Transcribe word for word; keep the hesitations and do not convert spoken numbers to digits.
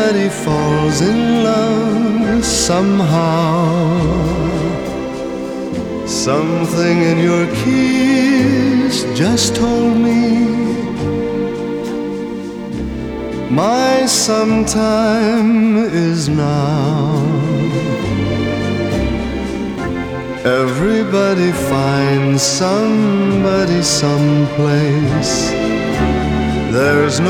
Everybody falls in love somehow. Something in your kiss just told me my sometime is now. Everybody finds somebody someplace. There's no